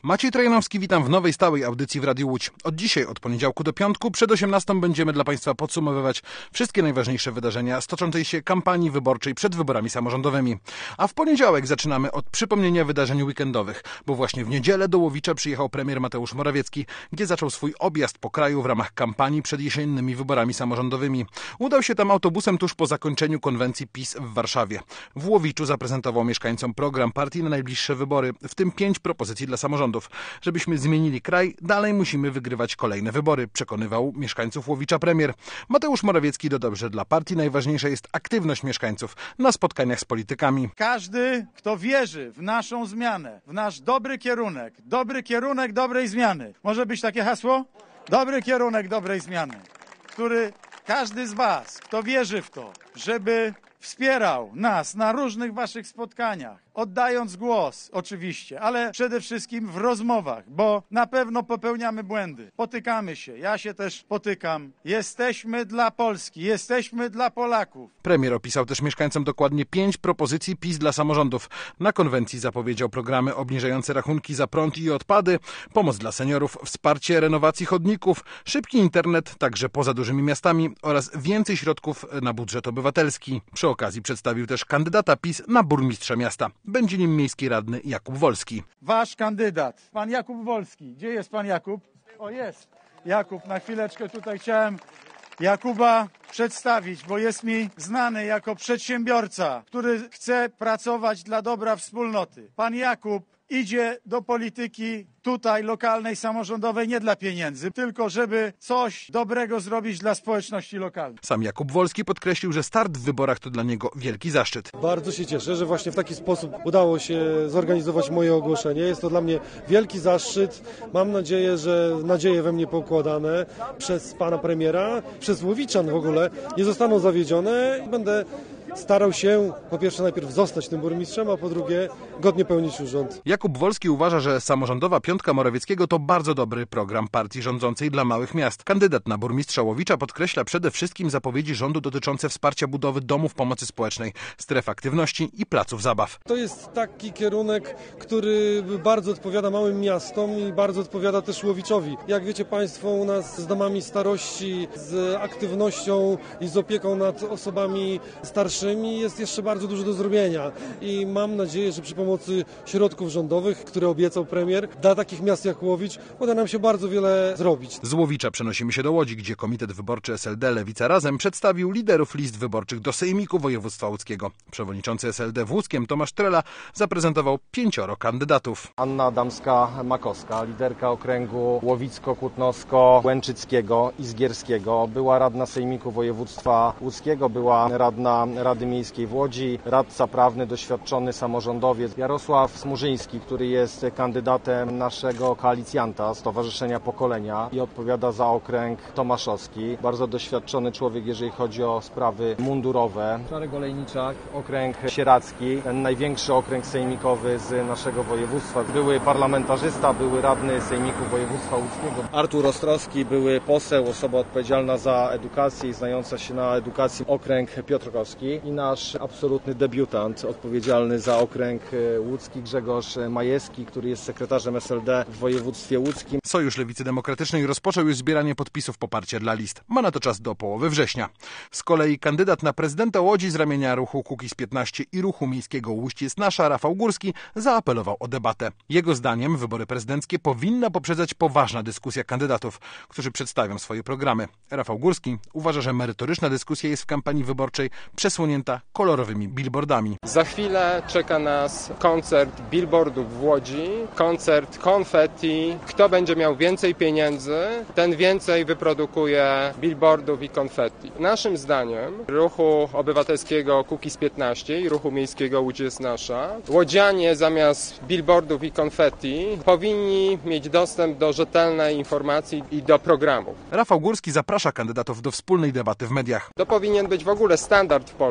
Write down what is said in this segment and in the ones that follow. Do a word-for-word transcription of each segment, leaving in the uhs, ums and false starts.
Maciej Trojanowski, witam w nowej stałej audycji w Radiu Łódź. Od dzisiaj, od poniedziałku do piątku, przed osiemnastą będziemy dla Państwa podsumowywać wszystkie najważniejsze wydarzenia z toczącej się kampanii wyborczej przed wyborami samorządowymi. A w poniedziałek zaczynamy od przypomnienia wydarzeń weekendowych, bo właśnie w niedzielę do Łowicza przyjechał premier Mateusz Morawiecki, gdzie zaczął swój objazd po kraju w ramach kampanii przed jesiennymi wyborami samorządowymi. Udał się tam autobusem tuż po zakończeniu konwencji PiS w Warszawie. W Łowiczu zaprezentował mieszkańcom program partii na najbliższe wybory, w tym pięć propozycji dla samorządów. Żebyśmy zmienili kraj, dalej musimy wygrywać kolejne wybory, przekonywał mieszkańców Łowicza premier. Mateusz Morawiecki dodał, że dla partii najważniejsza jest aktywność mieszkańców na spotkaniach z politykami. Każdy, kto wierzy w naszą zmianę, w nasz dobry kierunek, dobry kierunek dobrej zmiany. Może być takie hasło? Dobry kierunek dobrej zmiany, który każdy z was, kto wierzy w to, żeby wspierał nas na różnych waszych spotkaniach, oddając głos oczywiście, ale przede wszystkim w rozmowach, bo na pewno popełniamy błędy. Potykamy się, ja się też potykam. Jesteśmy dla Polski, jesteśmy dla Polaków. Premier opisał też mieszkańcom dokładnie pięć propozycji PiS dla samorządów. Na konwencji zapowiedział programy obniżające rachunki za prąd i odpady, pomoc dla seniorów, wsparcie renowacji chodników, szybki internet, także poza dużymi miastami oraz więcej środków na budżet obywatelski. Przy okazji przedstawił też kandydata PiS na burmistrza miasta. Będzie nim miejski radny Jakub Wolski. Wasz kandydat, pan Jakub Wolski. Gdzie jest pan Jakub? O, jest. Jakub, na chwileczkę tutaj chciałem Jakuba przedstawić, bo jest mi znany jako przedsiębiorca, który chce pracować dla dobra wspólnoty. Pan Jakub idzie do polityki tutaj lokalnej, samorządowej nie dla pieniędzy, tylko żeby coś dobrego zrobić dla społeczności lokalnej. Sam Jakub Wolski podkreślił, że start w wyborach to dla niego wielki zaszczyt. Bardzo się cieszę, że właśnie w taki sposób udało się zorganizować moje ogłoszenie. Jest to dla mnie wielki zaszczyt. Mam nadzieję, że nadzieje we mnie pokładane przez pana premiera, przez Łowiczan w ogóle nie zostaną zawiedzione. Będę starał się po pierwsze najpierw zostać tym burmistrzem, a po drugie godnie pełnić urząd. Jakub Wolski uważa, że samorządowa piątka Morawieckiego to bardzo dobry program partii rządzącej dla małych miast. Kandydat na burmistrza Łowicza podkreśla przede wszystkim zapowiedzi rządu dotyczące wsparcia budowy domów pomocy społecznej, stref aktywności i placów zabaw. To jest taki kierunek, który bardzo odpowiada małym miastom i bardzo odpowiada też Łowiczowi. Jak wiecie Państwo, u nas z domami starości, z aktywnością i z opieką nad osobami starszymi jest jeszcze bardzo dużo do zrobienia i mam nadzieję, że przy pomocy środków rządowych, które obiecał premier, dla takich miast jak Łowicz uda nam się bardzo wiele zrobić. Z Łowicza przenosimy się do Łodzi, gdzie Komitet Wyborczy S L D Lewica Razem przedstawił liderów list wyborczych do Sejmiku Województwa Łódzkiego. Przewodniczący S L D w Łódzkiem Tomasz Trela zaprezentował pięcioro kandydatów. Anna Adamska-Makowska, liderka okręgu Łowicko-Kłudnowsko-Łęczyckiego i Zgierskiego, była radna Sejmiku Województwa Łódzkiego, była radna Rady Miejskiej w Łodzi, radca prawny, doświadczony samorządowiec Jarosław Smurzyński, który jest kandydatem naszego koalicjanta Stowarzyszenia Pokolenia i odpowiada za okręg tomaszowski. Bardzo doświadczony człowiek, jeżeli chodzi o sprawy mundurowe. Czarek Olejniczak, okręg sieradzki, ten największy okręg sejmikowy z naszego województwa. Były parlamentarzysta, były radny Sejmiku Województwa Łódzkiego. Artur Ostrowski, były poseł, osoba odpowiedzialna za edukację i znająca się na edukacji, okręg piotrkowski. I nasz absolutny debiutant, odpowiedzialny za okręg łódzki, Grzegorz Majewski, który jest sekretarzem S L D w województwie łódzkim. Sojusz Lewicy Demokratycznej rozpoczął już zbieranie podpisów poparcia dla list. Ma na to czas do połowy września. Z kolei kandydat na prezydenta Łodzi z ramienia ruchu Kukiz piętnaście i ruchu miejskiego Łódź jest nasza, Rafał Górski, zaapelował o debatę. Jego zdaniem wybory prezydenckie powinna poprzedzać poważna dyskusja kandydatów, którzy przedstawią swoje programy. Rafał Górski uważa, że merytoryczna dyskusja jest w kampanii wyborczej przesłonięta kolorowymi billboardami. Za chwilę czeka nas koncert billboardów w Łodzi, koncert konfetti. Kto będzie miał więcej pieniędzy, ten więcej wyprodukuje billboardów i konfetti. Naszym zdaniem ruchu obywatelskiego Kukiz piętnaście i ruchu miejskiego Łódź jest nasza, łodzianie zamiast billboardów i konfetti powinni mieć dostęp do rzetelnej informacji i do programów. Rafał Górski zaprasza kandydatów do wspólnej debaty w mediach. To powinien być w ogóle standard w Polsce.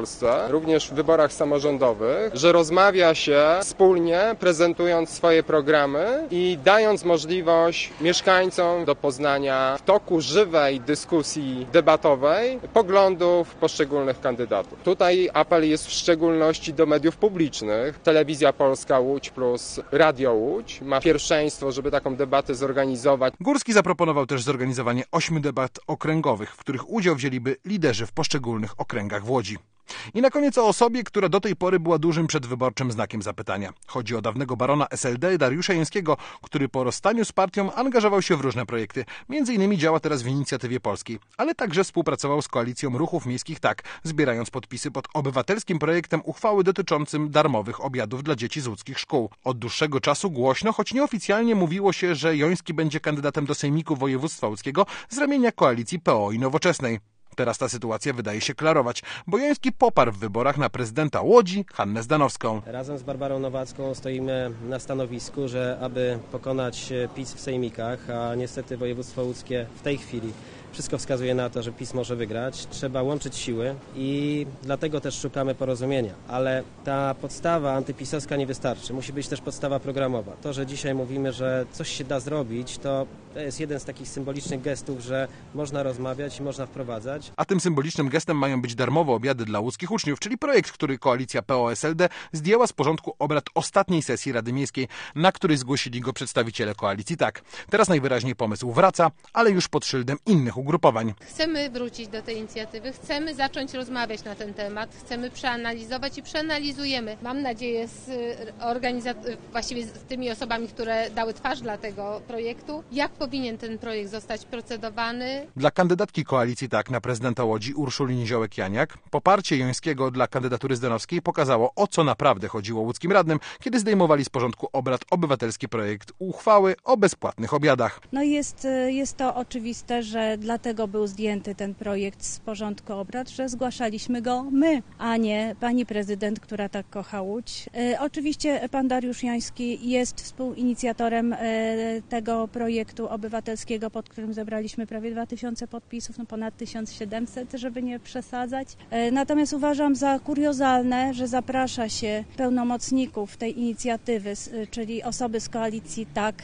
Polsce, również w wyborach samorządowych, że rozmawia się wspólnie, prezentując swoje programy i dając możliwość mieszkańcom do poznania w toku żywej dyskusji debatowej poglądów poszczególnych kandydatów. Tutaj apel jest w szczególności do mediów publicznych. Telewizja Polska Łódź plus Radio Łódź ma pierwszeństwo, żeby taką debatę zorganizować. Górski zaproponował też zorganizowanie ośmiu debat okręgowych, w których udział wzięliby liderzy w poszczególnych okręgach w Łodzi. I na koniec o osobie, która do tej pory była dużym przedwyborczym znakiem zapytania. Chodzi o dawnego barona S L D Dariusza Jońskiego, który po rozstaniu z partią angażował się w różne projekty. Między innymi działa teraz w Inicjatywie Polskiej, ale także współpracował z Koalicją Ruchów Miejskich Tak, zbierając podpisy pod obywatelskim projektem uchwały dotyczącym darmowych obiadów dla dzieci z łódzkich szkół. Od dłuższego czasu głośno, choć nieoficjalnie mówiło się, że Joński będzie kandydatem do Sejmiku Województwa Łódzkiego z ramienia koalicji P O i Nowoczesnej. Teraz ta sytuacja wydaje się klarować, bo Joński poparł w wyborach na prezydenta Łodzi Hannę Zdanowską. Razem z Barbarą Nowacką stoimy na stanowisku, że aby pokonać PiS w sejmikach, a niestety województwo łódzkie w tej chwili wszystko wskazuje na to, że PiS może wygrać, trzeba łączyć siły i dlatego też szukamy porozumienia. Ale ta podstawa antypisowska nie wystarczy. Musi być też podstawa programowa. To, że dzisiaj mówimy, że coś się da zrobić, to, to jest jeden z takich symbolicznych gestów, że można rozmawiać i można wprowadzać. A tym symbolicznym gestem mają być darmowe obiady dla łódzkich uczniów, czyli projekt, który koalicja P O S L D zdjęła z porządku obrad ostatniej sesji Rady Miejskiej, na której zgłosili go przedstawiciele koalicji Tak. Teraz najwyraźniej pomysł wraca, ale już pod szyldem innych ugrupowań. Chcemy wrócić do tej inicjatywy, chcemy zacząć rozmawiać na ten temat, chcemy przeanalizować i przeanalizujemy. Mam nadzieję z organizatorami, właściwie z tymi osobami, które dały twarz dla tego projektu, jak powinien ten projekt zostać procedowany. Dla kandydatki koalicji Tak na prezydenta Łodzi Urszuli Niziołek-Janiak poparcie Jońskiego dla kandydatury Zdanowskiej pokazało, o co naprawdę chodziło łódzkim radnym, kiedy zdejmowali z porządku obrad obywatelski projekt uchwały o bezpłatnych obiadach. No i jest, jest to oczywiste, że dlatego był zdjęty ten projekt z porządku obrad, że zgłaszaliśmy go my, a nie pani prezydent, która tak kocha Łódź. E, oczywiście pan Dariusz Joński jest współinicjatorem e, tego projektu obywatelskiego, pod którym zebraliśmy prawie dwa tysiące podpisów, no ponad tysiąc siedemset, żeby nie przesadzać. E, natomiast uważam za kuriozalne, że zaprasza się pełnomocników tej inicjatywy, czyli osoby z koalicji Tak,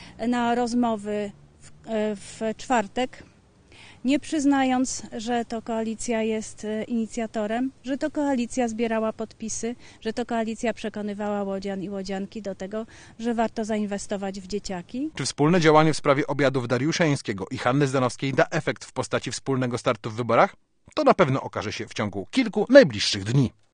na rozmowy w, w czwartek, nie przyznając, że to koalicja jest inicjatorem, że to koalicja zbierała podpisy, że to koalicja przekonywała łodzian i łodzianki do tego, że warto zainwestować w dzieciaki. Czy wspólne działanie w sprawie obiadów Dariusza Jońskiego i Hanny Zdanowskiej da efekt w postaci wspólnego startu w wyborach? To na pewno okaże się w ciągu kilku najbliższych dni.